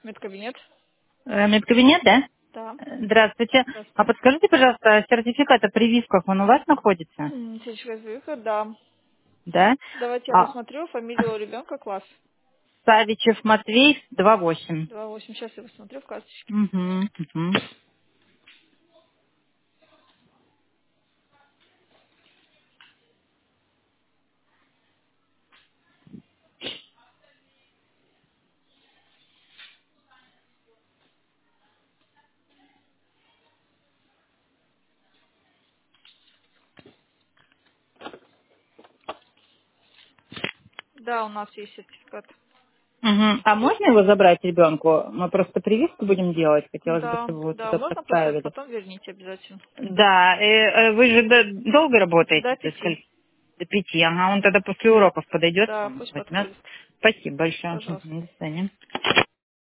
Медкабинет? Медкабинет, да? Да. Здравствуйте. А Здравствуйте. подскажите, пожалуйста, сертификат о прививках, он у вас находится? Сельская звезда, да. Да? Давайте я А, посмотрю фамилию ребенка, класс. Савичев Матвей, 2,8. 2,8. Сейчас я посмотрю в карточке. Угу, угу. Да, у нас есть сертификат. Угу. А можно его забрать ребенку? Мы просто прививку будем делать. Хотелось бы, Да, чтобы вы да, туда можно, просто поставили. потом верните обязательно. Да, вы же долго До работаете? До 5. скольки? До 5. Ага, он тогда после уроков подойдет к Да, вам, пусть возьмет. подходит. Спасибо большое. Пожалуйста. Мгм, до свидания.